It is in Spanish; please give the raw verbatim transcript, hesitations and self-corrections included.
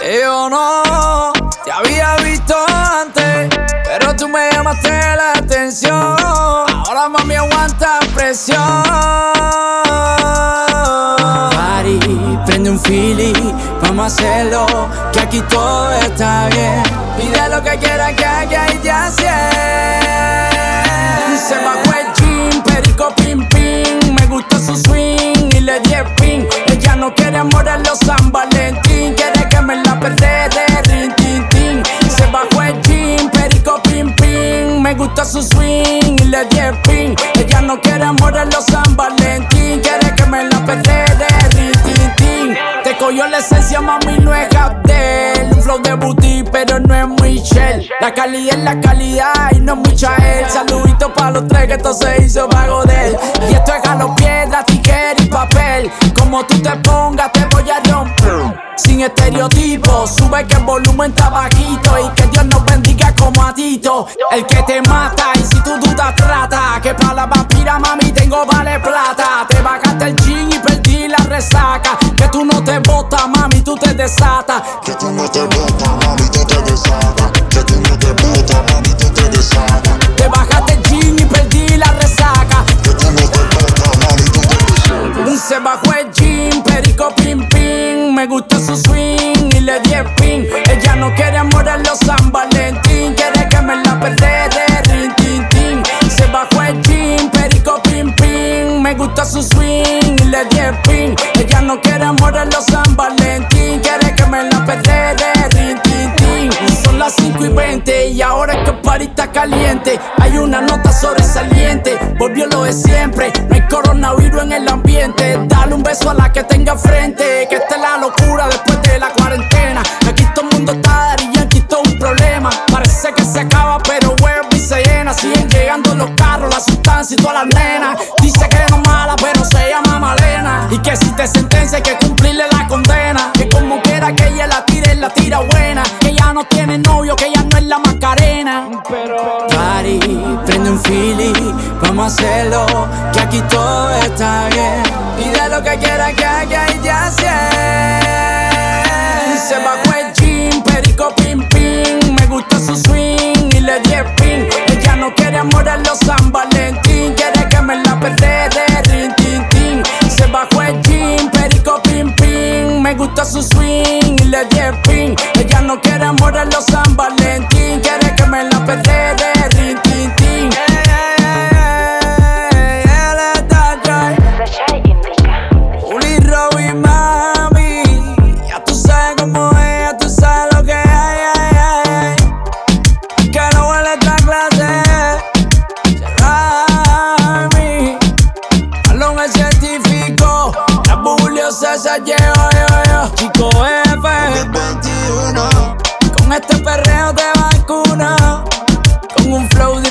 Yo no te había visto antes, pero tú me llamaste la atención. Ahora mami aguanta presión. Party, prende un feeling, vamos a hacerlo, que aquí todo está bien. Pide lo que quieras que haga y te hace. Se bajó el jean, perico pim pim. Me gusta su swing y le di el pin. Ella no quiere amor en los San Valentín, quiere que me la perderé, rin tin tin. Se bajó el jean, perico pim pim. Me gusta su swing y le di el pin. Ella no quiere amor en los San Valentín, quiere que me la perderé, rin tin tin. Te cogió la esencia, mami, no es Abdel. Un flow de booty, pero no es Michelle. La calidad es la calidad y no es Michael. Saludito pa' los tres que esto se hizo pa' joder. Y esto es jalo, piedra, tijera y papel. Como tú te pongas te voy a romper. Sin estereotipos, sube que el volumen está bajito. Y que Dios nos bendiga como a Tito, el que te mata. Y si tú dudas trata, que pa' la vampira mami tengo vale plata. Te bajaste el jean y perdí la resaca. Que tú no te botas mami, tú te desatas. Que tú no te botas mami, tú te desatas. Que tú no te botas mami, tú te desatas. Te bajaste el jean y perdí la resaca. Que tú no te botas mami, tú te desatas. Se bajó el jean, perico pim pim. Me gusta su swing y le di el pin. Ella no quiere amor en los San Valentín, quiere que me la perderé, rin tin tin. Se bajó el jean, perico pim pim. Me gusta su swing y le di el pin. Ella no quiere amor en los San Valentín, quiere que me la perderé, rin tin tin. Son las cinco y veinte y ahora es que el party está caliente. Hay una nota sobresaliente, volvió lo de siempre. No hay coronavirus en el ambiente. Dale un beso a la que tenga frente, que esta es la locura después de la cuarentena. Aquí todo el mundo está Daddy Yankee, todo un problema. Parece que se acaba pero vuelve y se llena. Siguen llegando los carros, la sustancia y todas las nenas. Dice que no es mala pero se llama Malena. Y que si te sentencia hay que cumplirle la condena. Que como quiera que ella la tire, la tira buena. Que ella no tiene novio, que ella no es la Macarena. Pero party, prende un feeling, vamos a hacerlo, que aquí todo está bien. Pide lo que quiera que haga y te hace. Se bajó el jean, perico pim pim. Me gusta su swing y le di el pin. Ella no quiere amor en los San Valentín, quiere que me la perderé, rin tin tin. Se bajó el jean, perico pim pim. Me gusta su swing y le di el pin. Ella no quiere amor en los San Valentín, quiere que me la perderé, rin tin tin. Uli Robbie mami, ya tú sabes cómo es, ya tú sabes lo que hay, ay, ay, ay. Que no huele esta clase, Rami. Alon el científico, la Bulio César, yo, yo, yo. Chico F, veintiuno. con este perreo te vacuna, con un flow de